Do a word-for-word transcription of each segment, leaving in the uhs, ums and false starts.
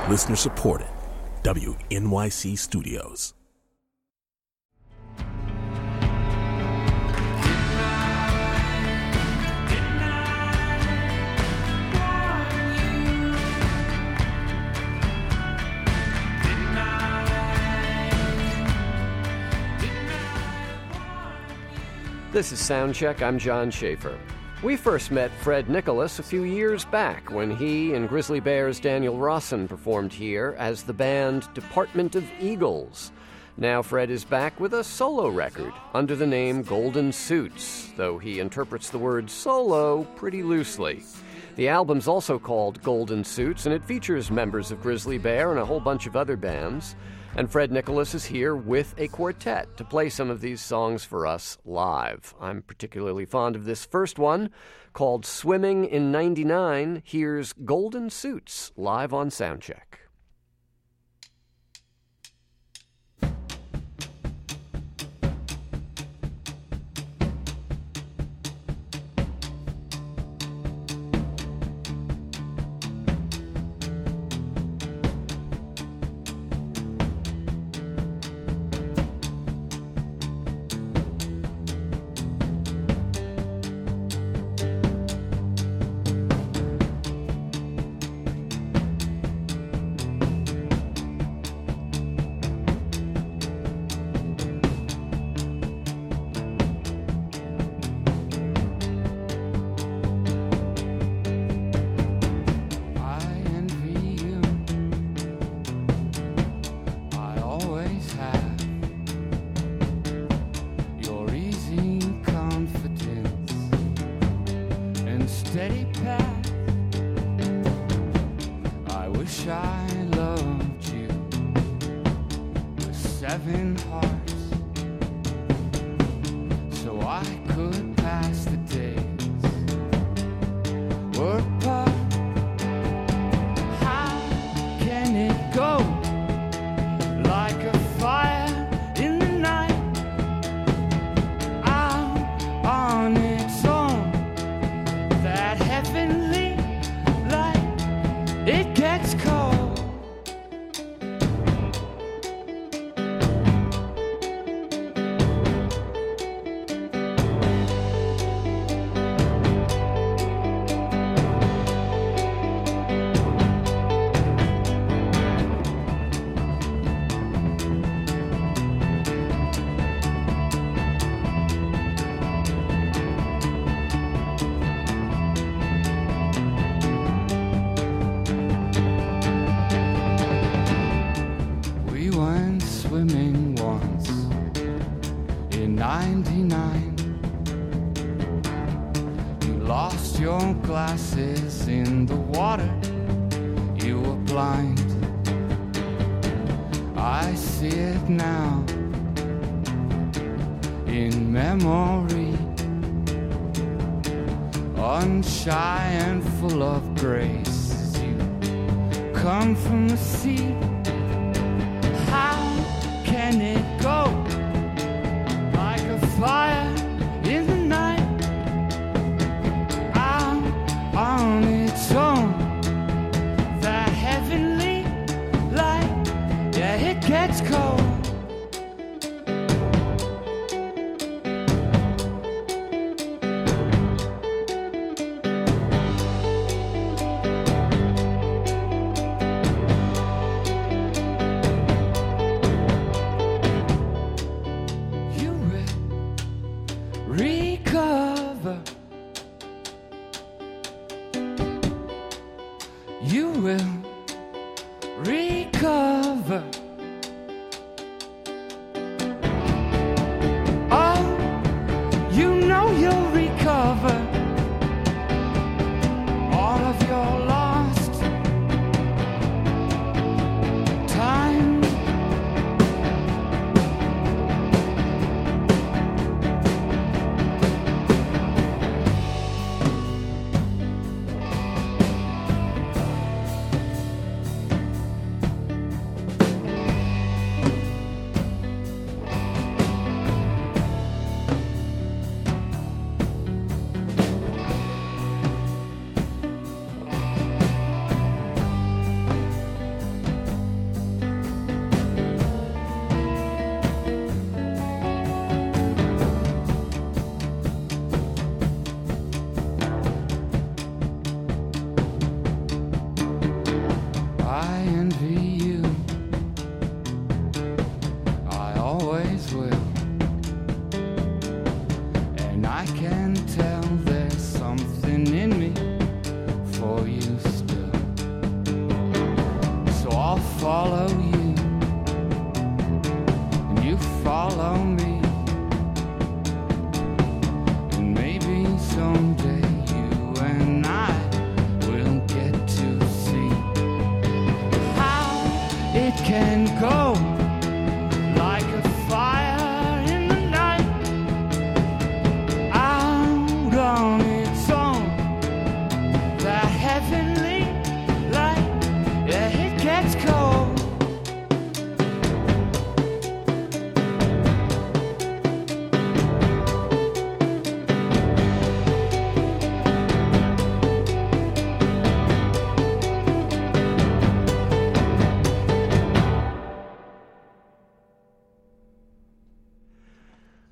Listener supported. W N Y C Studios. This is Soundcheck. I'm John Schaefer. We first met Fred Nicholas a few years back when he and Grizzly Bear's Daniel Rawson performed here as the band Department of Eagles. Now Fred is back with a solo record under the name Golden Suits, though he interprets the word solo pretty loosely. The album's also called Golden Suits, and it features members of Grizzly Bear and a whole bunch of other bands. And Fred Nicholas is here with a quartet to play some of these songs for us live. I'm particularly fond of this first one, called Swimming in ninety-nine. Here's Golden Suits, live on Soundcheck.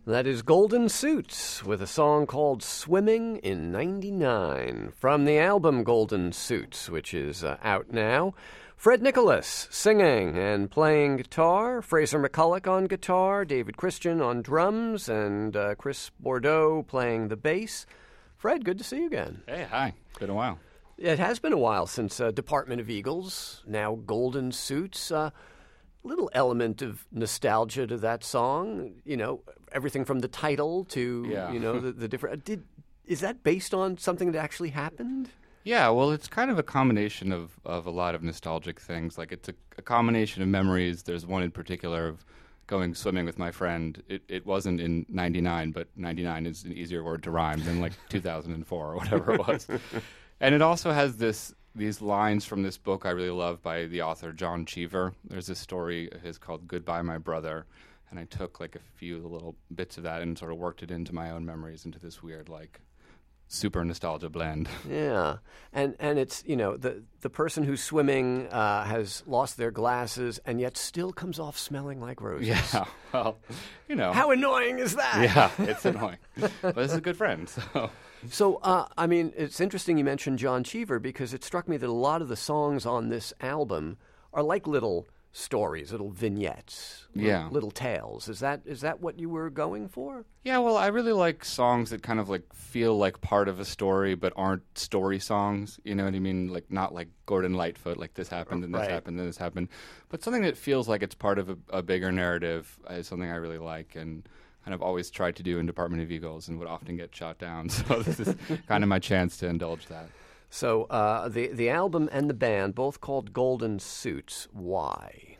That is Golden Suits with a song called Swimming in ninety-nine from the album Golden Suits, which is uh, out now. Fred Nicholas singing and playing guitar, Fraser McCulloch on guitar, David Christian on drums, and uh, Chris Bordeaux playing the bass. Fred, good to see you again. Hey, hi. It's been a while. It has been a while since uh, Department of Eagles, now Golden Suits. Uh, little element of nostalgia to that song, you know, everything from the title to, yeah. you know, the, the different... Did Is that based on something that actually happened? Yeah, well, it's kind of a combination of, of a lot of nostalgic things. Like, it's a, a combination of memories. There's one in particular of going swimming with my friend. It, it wasn't in ninety-nine, but ninety-nine is an easier word to rhyme than, like, two thousand four or whatever it was. And it also has this these lines from this book I really love by the author John Cheever. There's this story of his called Goodbye, My Brother. And I took, like, a few little bits of that and sort of worked it into my own memories, into this weird, like, super nostalgia blend. Yeah. And and it's, you know, the the person who's swimming uh, has lost their glasses and yet still comes off smelling like roses. Yeah. Well, you know. How annoying is that? Yeah, it's annoying. But it's a good friend, so. So, uh, I mean, it's interesting you mentioned John Cheever because it struck me that a lot of the songs on this album are like little stories, little vignettes, yeah. little, little tales. Is that is that what you were going for? Yeah, well, I really like songs that kind of like feel like part of a story but aren't story songs. You know what I mean? Like not like Gordon Lightfoot, like this happened and this right. happened and this happened, but something that feels like it's part of a, a bigger narrative is something I really like and kind of always tried to do in Department of Eagles and would often get shot down. So this is kind of my chance to indulge that. So uh, the the album and the band both called Golden Suits. Why?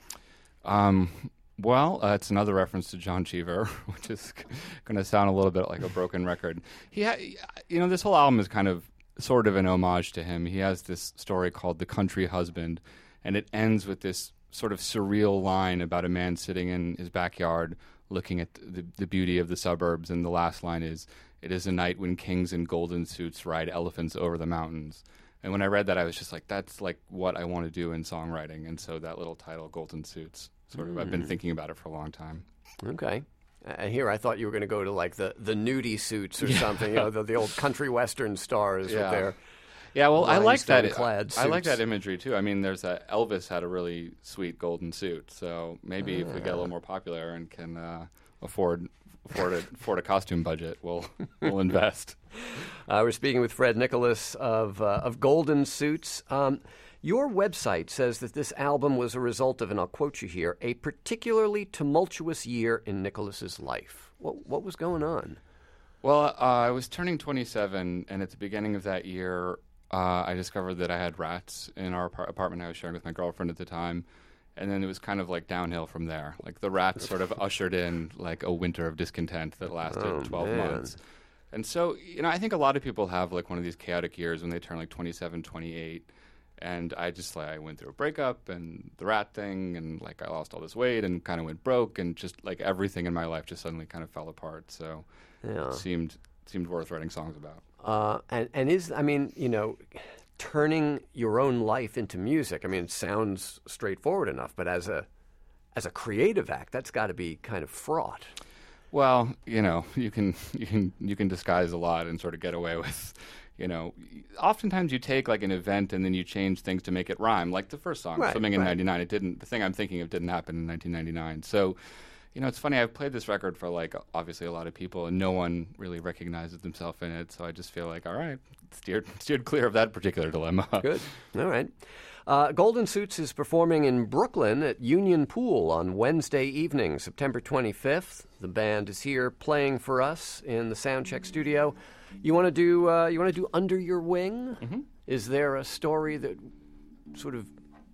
Um, well, uh, it's another reference to John Cheever, which is going to sound a little bit like a broken record. He, ha- you know, this whole album is kind of sort of an homage to him. He has this story called The Country Husband, and it ends with this sort of surreal line about a man sitting in his backyard looking at the, the beauty of the suburbs, and the last line is, "It is a night when kings in golden suits ride elephants over the mountains." And when I read that, I was just like, that's like what I want to do in songwriting. And so that little title, Golden Suits, sort of, mm. I've been thinking about it for a long time. Okay. Uh, here, I thought you were going to go to like the, the nudie suits or yeah. something, you know, the, the old country western stars yeah. with their Yeah, well, I like that. Clad I, I like that imagery too. I mean, there's a, Elvis had a really sweet golden suit, so maybe ah. if we get a little more popular and can uh, afford afford a, afford a costume budget, we'll we'll invest. Uh, we're speaking with Fred Nicholas of uh, of Golden Suits. Um, your website says that this album was a result of, and I'll quote you here, a particularly tumultuous year in Nicholas's life. What what was going on? Well, uh, I was turning twenty-seven, and at the beginning of that year, uh, I discovered that I had rats in our par- apartment I was sharing with my girlfriend at the time. And then it was kind of like downhill from there. Like the rats sort of ushered in like a winter of discontent that lasted oh, twelve man. months. And so, you know, I think a lot of people have like one of these chaotic years when they turn like twenty-seven, twenty-eight. And I just like, I went through a breakup and the rat thing and like I lost all this weight and kind of went broke and just like everything in my life just suddenly kind of fell apart. So yeah. it seemed, seemed worth writing songs about. Uh, and, and is, I mean, you know, turning your own life into music, I mean, it sounds straightforward enough, but as a as a creative act, that's got to be kind of fraught. Well, you know, you can you can you can disguise a lot and sort of get away with, you know, oftentimes you take like an event and then you change things to make it rhyme. Like the first song, right, Swimming in right. ninety-nine, it didn't. The thing I'm thinking of didn't happen in nineteen ninety-nine. So, you know, it's funny. I've played this record for like obviously a lot of people, and no one really recognizes themselves in it. So I just feel like, all right, steered steered clear of that particular dilemma. Good. All right. Uh, Golden Suits is performing in Brooklyn at Union Pool on Wednesday evening, September twenty-fifth. The band is here playing for us in the Soundcheck studio. You want to do uh, you want to do Under Your Wing? Mm-hmm. Is there a story that sort of,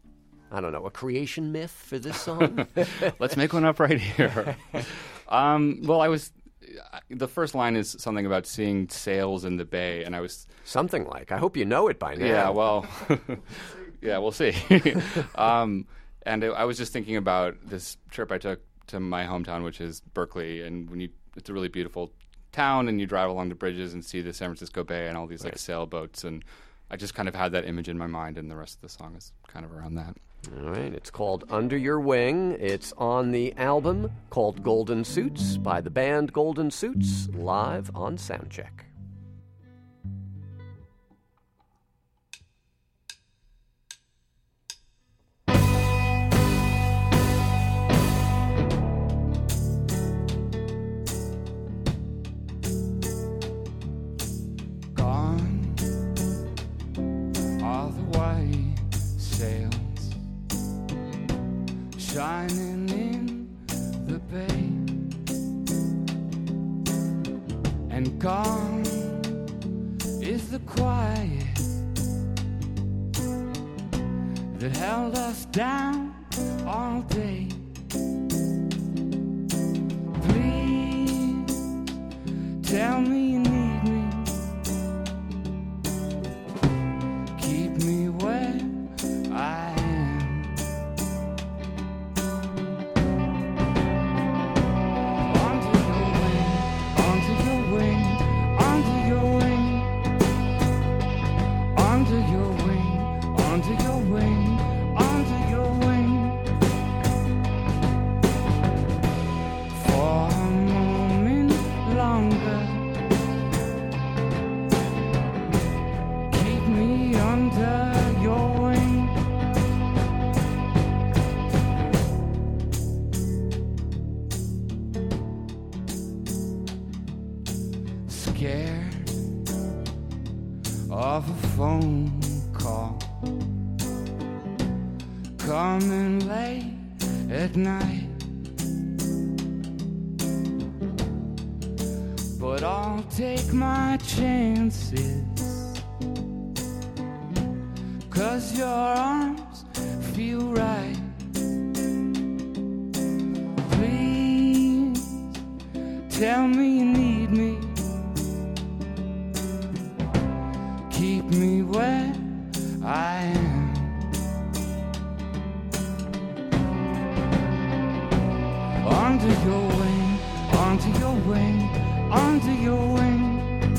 I don't know, a creation myth for this song? Let's make one up right here. um, well, I was. The first line is something about seeing sails in the bay, and I was something like. I hope you know it by now. Yeah. Well. Yeah, we'll see. um, and I, I was just thinking about this trip I took to my hometown, which is Berkeley, and when you, it's a really beautiful town, and you drive along the bridges and see the San Francisco Bay and all these like right. sailboats, and I just kind of had that image in my mind, and the rest of the song is kind of around that. All right, it's called Under Your Wing. It's on the album called Golden Suits by the band Golden Suits, live on Soundcheck. Gone are the white sails shining in the bay, and gone is the quiet that held us down all day. Please tell me you need me, keep me where I scared of a phone call coming late at night, but I'll take my chances, 'cause your arms feel right. Please tell me you need me, keep me where I am. Under your wing, under your wing, under your wing,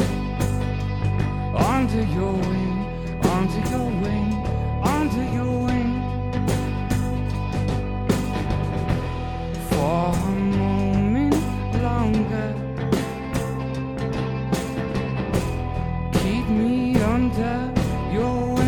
under your wing, under your wing, under your wing. For a moment longer, keep me under your wing.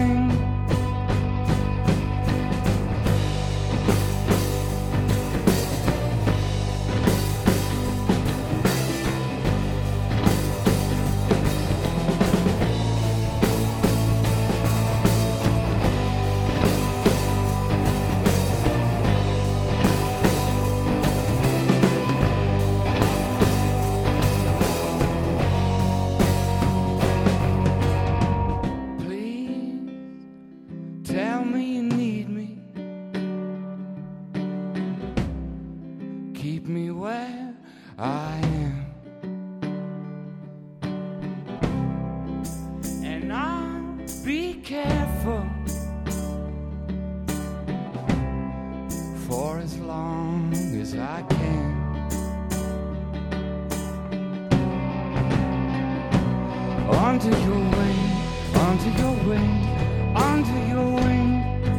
Tell me you need me, keep me where I am, and I'll be careful for as long as I can. Under your wing, under your wing, under your wing,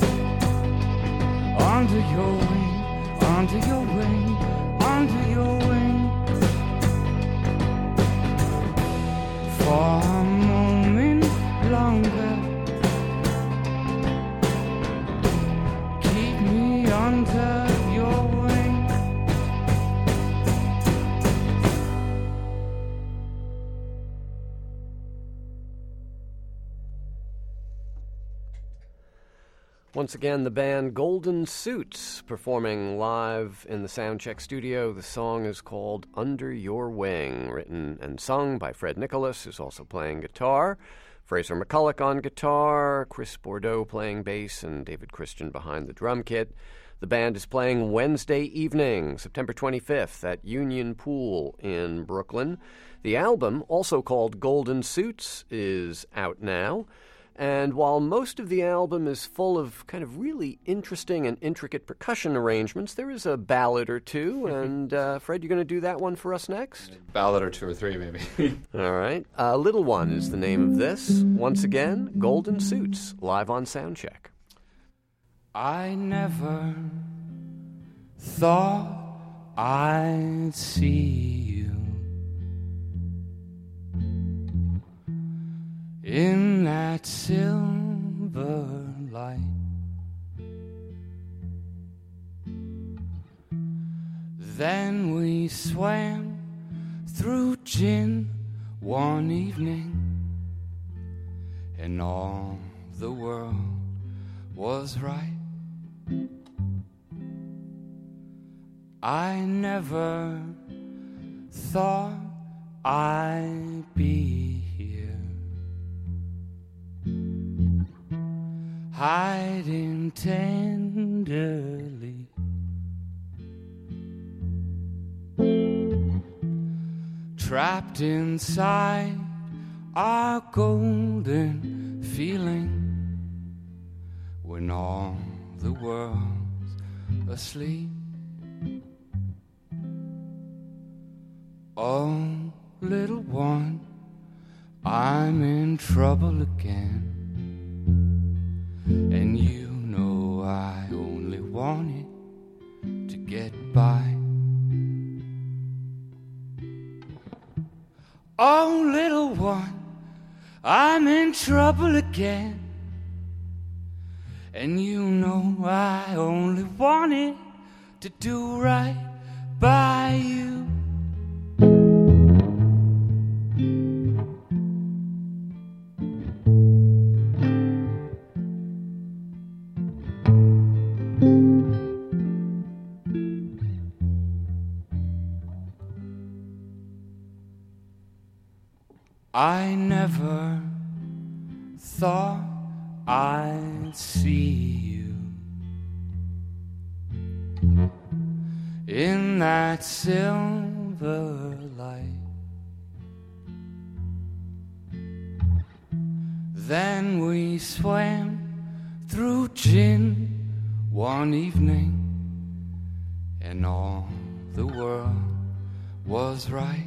under your wing, under your wing, under your wing. For a moment longer, keep me under your wing. Once again, the band Golden Suits performing live in the Soundcheck studio. The song is called Under Your Wing, written and sung by Fred Nicholas, who's also playing guitar, Fraser McCulloch on guitar, Chris Bordeaux playing bass, and David Christian behind the drum kit. The band is playing Wednesday evening, September twenty-fifth, at Union Pool in Brooklyn. The album, also called Golden Suits, is out now. And while most of the album is full of kind of really interesting and intricate percussion arrangements, there is a ballad or two. And, uh, Fred, you're going to do that one for us next? A ballad or two or three, maybe. All right. Uh, Little One is the name of this. Once again, Golden Suits, live on Soundcheck. I never thought I'd see you in that silver light. Then we swam through gin one evening, and all the world was right. I never thought I'd be here, hiding tenderly, trapped inside our golden feeling, when all the world's asleep. Oh, little one, I'm in trouble again, and you know I only wanted to get by. Oh, little one, I'm in trouble again, and you know I only wanted to do right by you. I never thought I'd see you in that silver light. Then we swam through gin one evening, and all the world was right.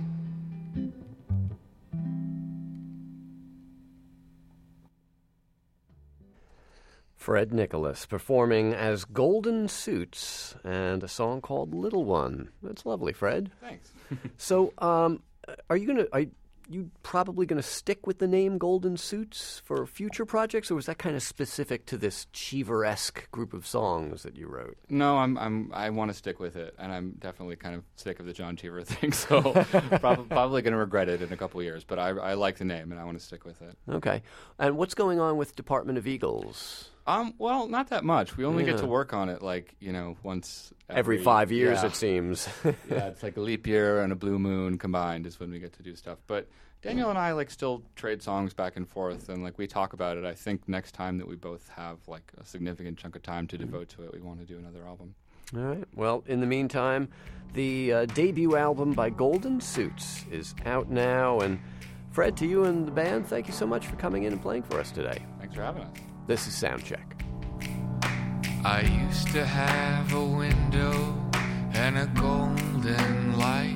Fred Nicholas performing as Golden Suits and a song called Little One. That's lovely, Fred. Thanks. So, um, are you gonna? Are you probably gonna stick with the name Golden Suits for future projects, or was that kind of specific to this Cheever-esque group of songs that you wrote? No, I'm I'm I want to stick with it, and I'm definitely kind of sick of the John Cheever thing, so prob- probably going to regret it in a couple of years. But I I like the name, and I want to stick with it. Okay. And what's going on with Department of Eagles? Um, well, not that much. We only Yeah. get to work on it like, you know, once every, Every five years, yeah. it seems. Yeah, it's like a leap year and a blue moon combined is when we get to do stuff. But Daniel and I like still trade songs back and forth, and like we talk about it. I think next time that we both have like a significant chunk of time to devote to it, we want to do another album. All right. Well, in the meantime, the uh, debut album by Golden Suits is out now. And Fred, to you and the band, thank you so much for coming in and playing for us today. Thanks for having us. This is Soundcheck. I used to have a window and a golden light.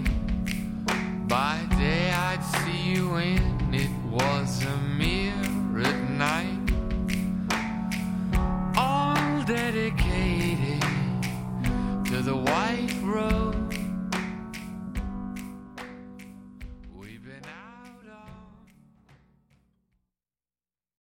By day I'd see you in, it was a mirror at night.